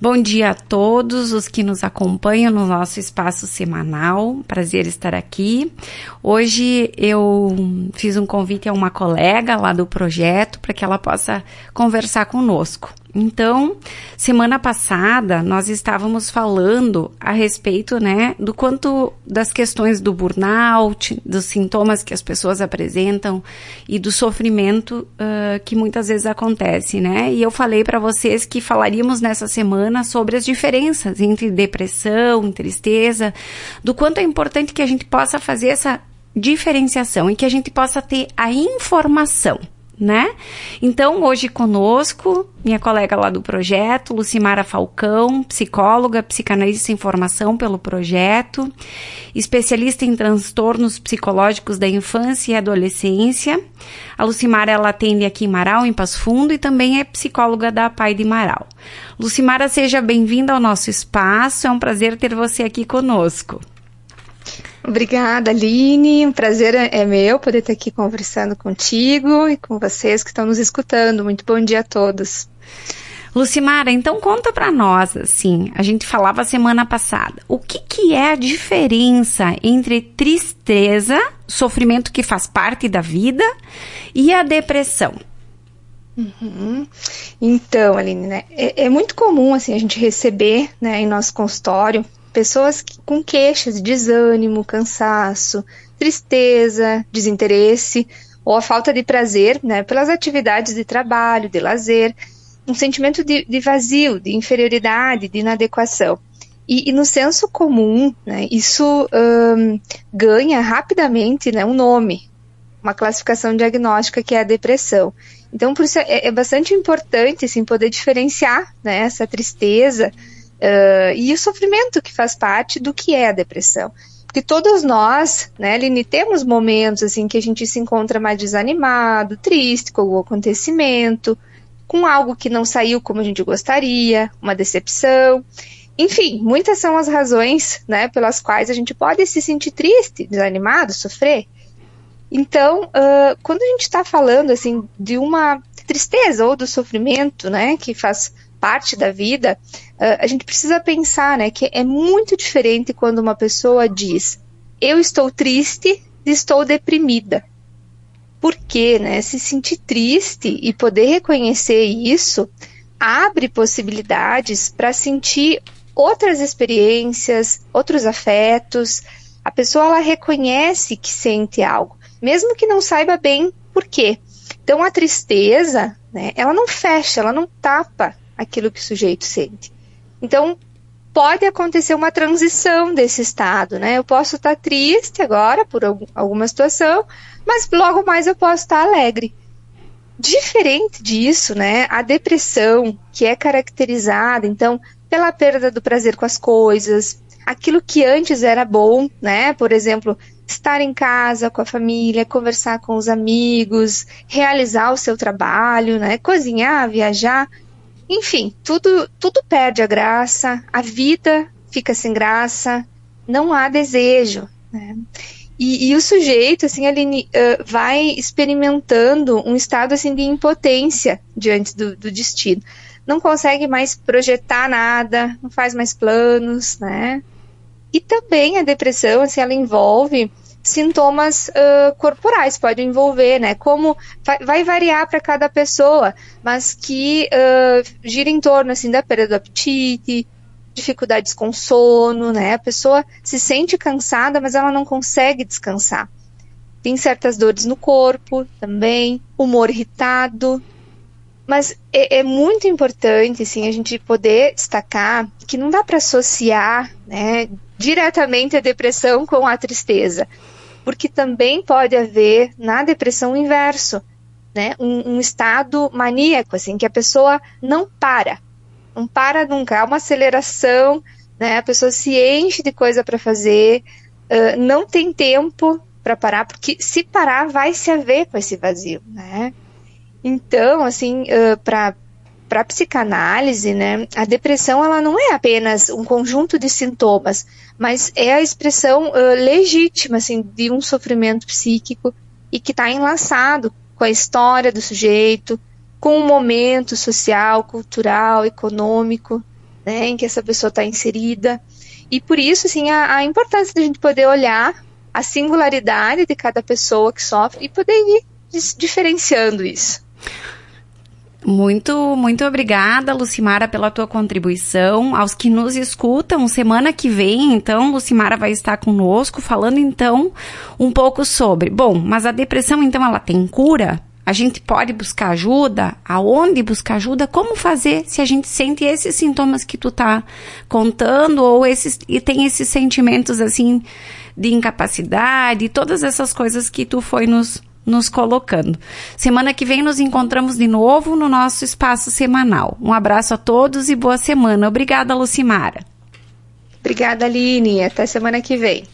Bom dia a todos os que nos acompanham no nosso espaço semanal. Prazer estar aqui. Hoje eu fiz um convite a uma colega lá do projeto para que ela possa conversar conosco. Então, semana passada nós estávamos falando a respeito, do quanto das questões do burnout, dos sintomas que as pessoas apresentam e do sofrimento que muitas vezes acontece, E eu falei para vocês que falaríamos nessa semana sobre as diferenças entre depressão, tristeza, do quanto é importante que a gente possa fazer essa diferenciação e que a gente possa ter a informação. Então, hoje conosco, minha colega lá do projeto, Lucimara Falcão, psicóloga, psicanalista em formação pelo projeto, especialista em transtornos psicológicos da infância e adolescência. A Lucimara, ela atende aqui em Marau, em Passo Fundo, e também é psicóloga da Pai de Marau. Lucimara, seja bem-vinda ao nosso espaço, é um prazer ter você aqui conosco. Obrigada, Aline. Um prazer é meu poder estar aqui conversando contigo e com vocês que estão nos escutando. Muito bom dia a todos. Lucimara, então conta para nós, a gente falava semana passada, o que é a diferença entre tristeza, sofrimento que faz parte da vida, e a depressão? Então, Aline, é muito comum a gente receber em nosso consultório pessoas com queixas de desânimo, cansaço, tristeza, desinteresse ou a falta de prazer, pelas atividades de trabalho, de lazer, um sentimento de vazio, de inferioridade, de inadequação. E no senso comum, isso ganha rapidamente um nome, uma classificação diagnóstica que é a depressão. Então, por isso é bastante importante poder diferenciar essa tristeza e o sofrimento que faz parte do que é a depressão. Porque todos nós, Aline, temos momentos que a gente se encontra mais desanimado, triste com algum acontecimento, com algo que não saiu como a gente gostaria, uma decepção. Enfim, muitas são as razões pelas quais a gente pode se sentir triste, desanimado, sofrer. Então, quando a gente está falando de uma tristeza ou do sofrimento que faz parte da vida, a gente precisa pensar que é muito diferente quando uma pessoa diz eu estou triste, estou deprimida. Porque se sentir triste e poder reconhecer isso abre possibilidades para sentir outras experiências, outros afetos. A pessoa ela reconhece que sente algo, mesmo que não saiba bem por quê. Então a tristeza, ela não fecha, ela não tapa aquilo que o sujeito sente. Então, pode acontecer uma transição desse estado, Eu posso estar triste agora por alguma situação, mas logo mais eu posso estar alegre. Diferente disso, a depressão, que é caracterizada, então, pela perda do prazer com as coisas, aquilo que antes era bom, Por exemplo, estar em casa com a família, conversar com os amigos, realizar o seu trabalho, Cozinhar, viajar. Enfim, tudo perde a graça, a vida fica sem graça, não há desejo, E o sujeito, Aline, vai experimentando um estado, de impotência diante do destino. Não consegue mais projetar nada, não faz mais planos, E também a depressão, ela envolve sintomas corporais, pode envolver, Como vai variar para cada pessoa, mas que gira em torno, da perda do apetite, dificuldades com sono, A pessoa se sente cansada, mas ela não consegue descansar. Tem certas dores no corpo também, humor irritado. Mas é muito importante, a gente poder destacar que não dá para associar, diretamente a depressão com a tristeza. Porque também pode haver na depressão o inverso, um estado maníaco, que a pessoa não para nunca, há uma aceleração, a pessoa se enche de coisa para fazer, não tem tempo para parar, porque se parar vai se haver com esse vazio, Então, para a psicanálise, a depressão ela não é apenas um conjunto de sintomas, mas é a expressão legítima de um sofrimento psíquico e que está enlaçado com a história do sujeito, com o momento social, cultural, econômico. né, em que essa pessoa está inserida. E por isso, assim, a importância de a gente poder olhar a singularidade de cada pessoa que sofre e poder ir diferenciando isso. Muito, muito obrigada, Lucimara, pela tua contribuição. Aos que nos escutam, semana que vem, então, Lucimara vai estar conosco, falando, então, um pouco sobre... Bom, mas a depressão, então, ela tem cura? A gente pode buscar ajuda? Aonde buscar ajuda? Como fazer se a gente sente esses sintomas que tu tá contando e tem esses sentimentos, assim, de incapacidade, todas essas coisas que tu foi nos colocando. Semana que vem nos encontramos de novo no nosso espaço semanal. Um abraço a todos e boa semana. Obrigada, Lucimara. Obrigada, Aline. Até semana que vem.